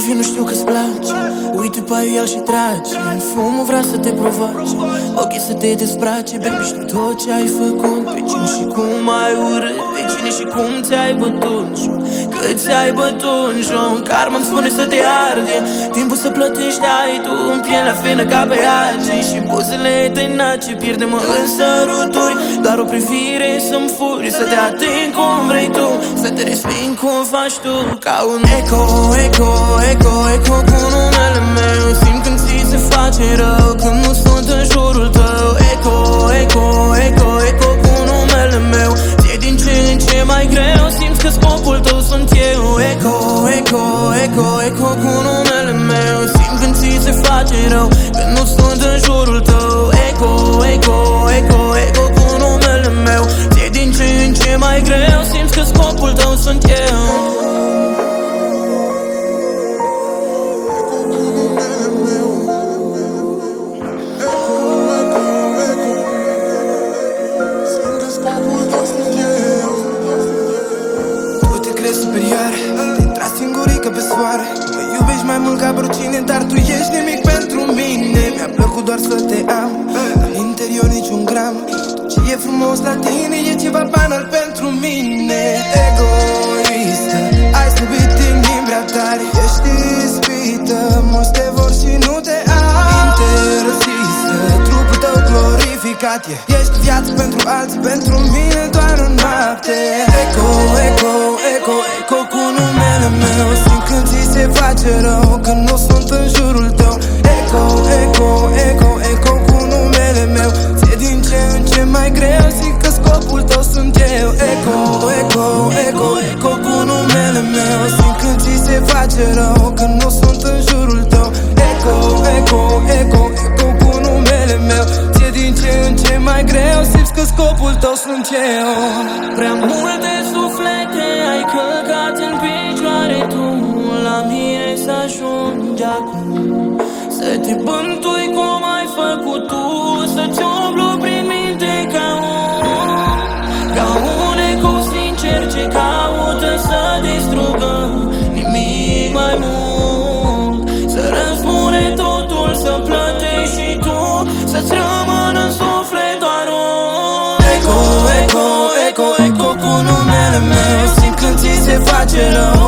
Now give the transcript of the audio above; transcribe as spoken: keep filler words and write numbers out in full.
Curvi, nu știu că-ți place. Uite pe el și trage. Fumul vrea să te provoace, ochii să te dezbrace. Baby, știu tot ce ai făcut, pe cine și cum ai urât, pe cine și cum ți-ai bătut, cât ți-ai bătut în joc. Karma-mi spune să te arde, timpul să plătești ai tu, în pielea fină ca pe alții. Și buzele tăinace, pierde-mă în săruturi. Doar o privire să-mi furi, să te ating cum vrei tu, să te resping cum faci tu. Ca un eco, eco, eco, eco cu numele meu. Simt când ți se face rău, când nu sunt în jurul tău. Eco, eco, eco, eco cu numele meu. Ție din ce în ce mai greu, simți că scopul tău sunt eu. Eco, eco, eco, eco cu numele meu. Simt când ți se face rău, când nu sunt în jurul tău. Eco, eco, eco, eco cu numele meu. Ție din ce în ce mai greu, simți că scopul tău sunt eu. Mă iubești mai mult ca oricine, dar tu ești nimic pentru mine. Mi-a plăcut doar să te am, în interior niciun gram. Tot ce e frumos la tine e ceva banal pentru mine. Egoistă, ai slăbit inimi prea tare. Ești ispită, mulți te vor și nu te am. Interzisă, trupul tău glorificat e. Ești viață pentru alții, pentru mine doar o noapte. Eco, eco, eco, eco cu numele meu. Simt când ți se face rău, când nu sunt în jurul tău. Eco, eco, eco, eco cu numele meu. Ție din ce în ce mai greu, zic că scopul tău sunt eu. Eco, eco, eco, eco cu numele meu. Simt când ți se face rău, când nu sunt în jurul tău. Eco, eco, eco, eco cu numele meu. Ție din ce în ce mai greu, simți că scopul tău sunt eu. Prea multe suflete ai călcat în picioare tu, la mine să ajungi acum. Să te bântui cum ai făcut tu, să-ți umblu prin minte ca un Ca un eco sincer ce caută să distrugă, nimic mai mult. Să răzbune totul, să plătești și tu, să-ți rămână în suflet doar un Eco, eco, eco, eco cu numele meu. Simt când ți se face rău,